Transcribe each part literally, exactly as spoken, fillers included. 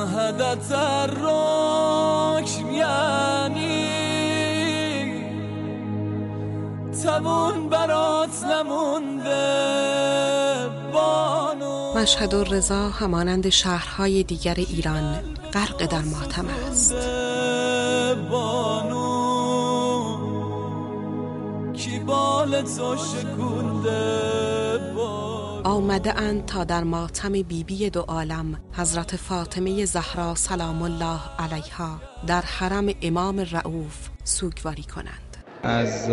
شهادت الرکن یعنی تمون برات نمونده بانو. مشهد و رضا همانند شهرهای دیگر ایران غرق در ماتم است. بانو کی بال تو شکونده بانو. آمده اند تا در ماتم بیبی دو عالم حضرت فاطمه زهرا سلام الله علیها در حرم امام رؤوف سوگواری کنند. از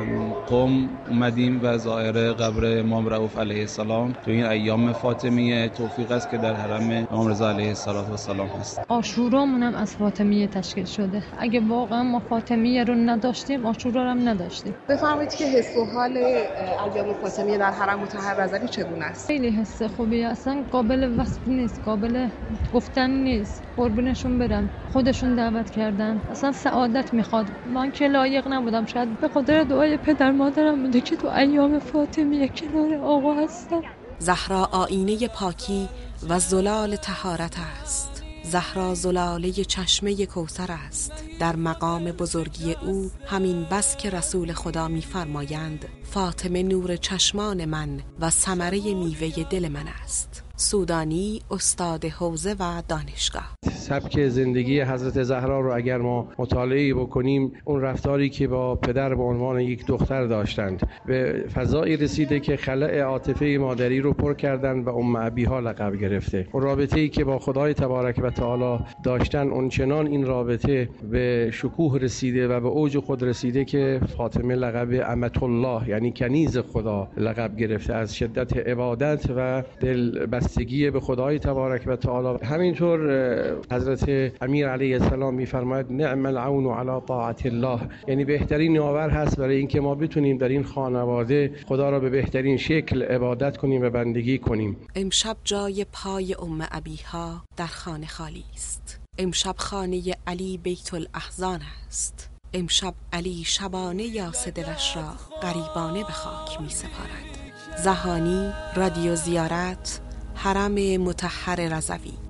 قم اومدیم و زائر قبر امام رؤوف علیه السلام تو این ایام فاطمیه توفیق است که در حرم امام رضا علیه السلام هست. عاشورامون هم از فاطمیه تشکیل شده. اگه واقعا ما فاطمیه رو نداشتیم عاشورا رو هم نداشتیم. بفرمایید که حس و حال ایام فاطمیه در حرم مطهر نظری چگونه است؟ خیلی حس خوبی، اصلا قابل وصف نیست، قابل گفتن نیست. قربونشون برم، خودشون دعوت کردن، اصلا سعادت میخواد. من که لایق نبودم، شاید به خاطر دعای پدر مادرم بوده که تو ایام فاطمیه کنار آقا هستم. زهرا آینه پاکی و زلال طهارت است. زهرا زلاله چشمه کوثر است. در مقام بزرگی او همین بس که رسول خدا می‌فرمایند فاطمه نور چشمان من و ثمره میوه دل من است. سودانی، استاد حوزه و دانشگاه. سبک زندگی حضرت زهرا رو اگر ما مطالعه بکنیم، اون رفتاری که با پدر به عنوان یک دختر داشتند به فضایی رسیده که خلأ عاطفه مادری رو پر کردن و ام ابیها لقب گرفته. اون رابطه‌ای که با خدای تبارک و تعالی داشتن اونچنان این رابطه به شکوه رسیده و به اوج خود رسیده که فاطمه لقب امة الله یعنی کنیز خدا لقب گرفته از شدت عبادت و دل بستگی به خدای تبارک و تعالی. همینطور حضرت امیر علیه السلام می‌فرماید نعم العون علی طاعت الله، یعنی بهترین یاور هست برای اینکه ما بتونیم در این خانواده خدا را به بهترین شکل عبادت کنیم و بندگی کنیم. امشب جای پای ام ابیها در خانه خالی است. امشب خانه علی بیت الاحزان است. امشب علی شبانه یاس دلش را غریبانه به خاک می‌سپارد. زهانی، رادیو زیارت، حرم مطهر رضوی.